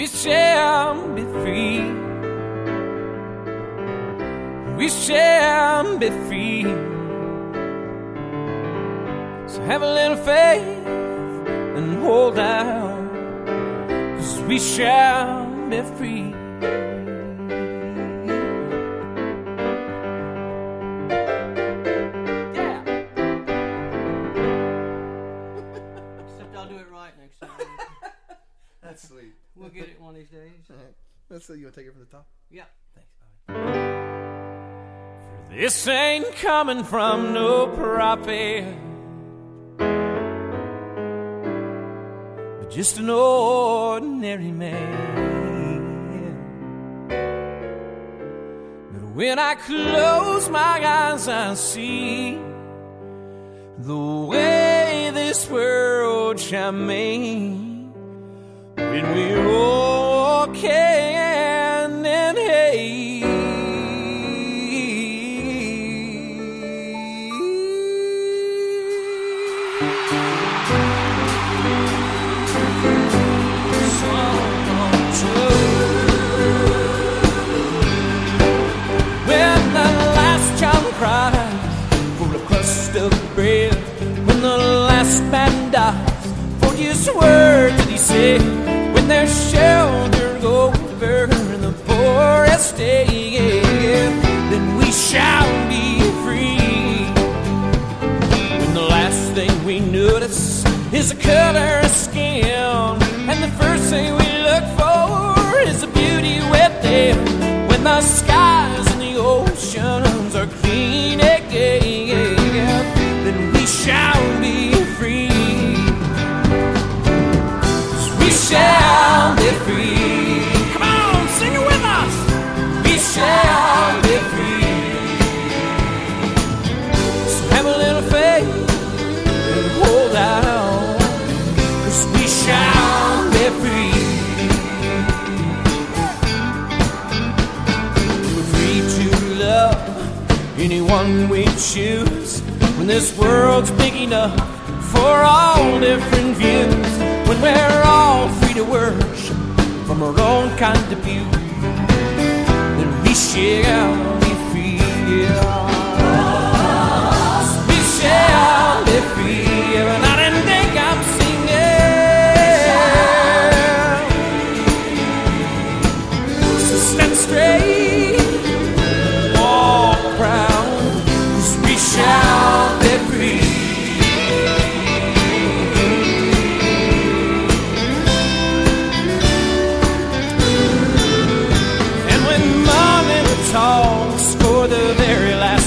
we shall be free. We shall be free. So have a little faith and hold out, 'cause we shall be free. Yeah. Except I'll do it right next time. That's sweet. We'll get it one of these days. All right. Let's see. You want to take it from the top? Yeah. Thanks. For this ain't coming from no prophet, but just an ordinary man. But when I close my eyes, I see the way this world shall make when we're all hand in hand. When the last child cries for a crust of bread, when the last man dies for just words that he said, when their shelter goes over the poorest day, then we shall be free. When the last thing we notice is the color of skin, and the first thing we look for is the beauty within. When the skies and the oceans are clean again, then we shall be free. 'Cause we shall be free. Come on, sing it with us. We shall be free. So have a little faith and hold out, 'cause we shall be free. We're free to love anyone we choose, when this world's big enough for all different views, when we're all free to worship from our own kind of view, then we shall be free. We shall be free. Every night and day I'm singing. So stand straight, walk proud, 'cause we shall be free. And when morning talks for the very last